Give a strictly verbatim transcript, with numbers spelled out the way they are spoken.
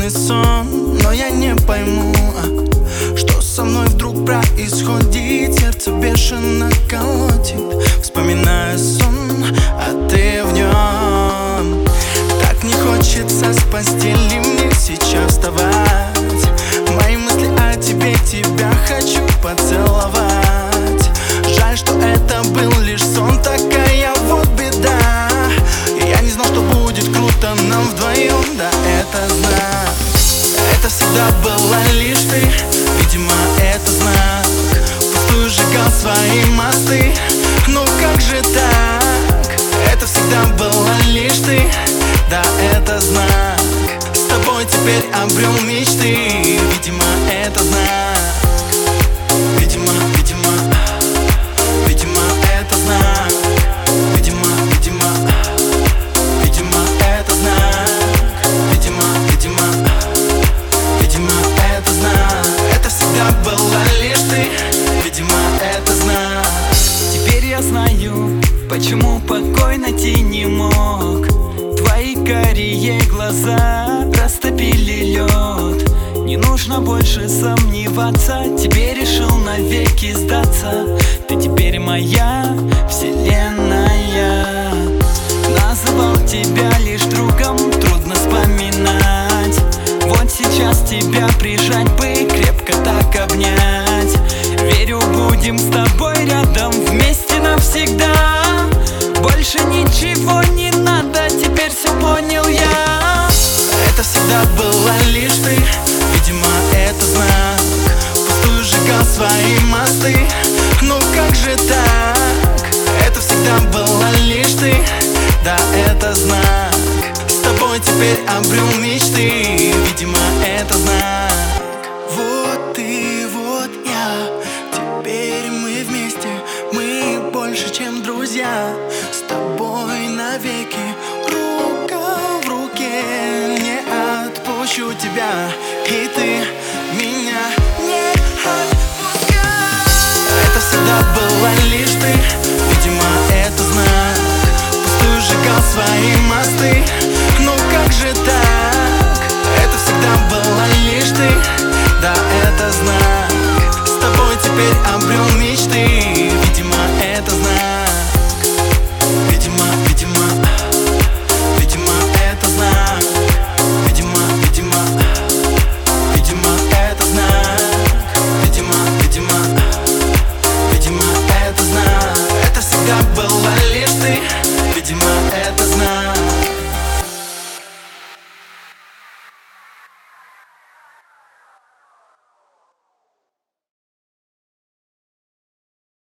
грустный сон, но я не пойму, что со мной вдруг происходит. Сердце бешено колотит, вспоминая сон, а ты в нем. Так не хочется с постели мне сейчас вставать. Мои мысли о тебе, тебя хочу поцеловать. Жаль, что это был лишь сон, такая вот беда. Я не знал, что будет круто нам вдвоем, да это знак. Это всегда была лишь ты, видимо, это знак. Впустую сжигал свои мосты, ну как же так? Это всегда была лишь ты, да это знак. С тобой теперь обрел мечты, видимо, это знак. Видимо, видимо, видимо, это знак. Видимо, видимо, видимо, это знак. Видимо, видимо, видимо, это знак. Это всегда была лишь ты, видимо, это знак. Теперь я знаю, почему покой найти не мог. Твои карие глаза растопили лед. Не нужно больше сомневаться, тебе решил навеки сдаться. Ты теперь моя вселенная. Называл тебя лишь другом, трудно вспоминать. Вот сейчас тебя прижать бы, крепко так обнять. Верю, будем с тобой рядом, вместе навсегда. Больше ничего не надо, теперь все понял я. Это всегда была лишь ты, видимо, это знак. Впустую сжигал свои мосты, ну как же так? Это всегда была лишь ты, да это знак. С тобой теперь обрел мечты, видимо, это знак. Вот ты, вот я, теперь мы вместе, мы больше, чем друзья. С тобой навеки, рука в руке, не отпущу тебя, и ты меня не отпускай. Это всегда была лишь ты, видимо, это знак. Пустую сжигал свои мосты, ну как же так? Это всегда была лишь ты, да это знак. С тобой теперь обрел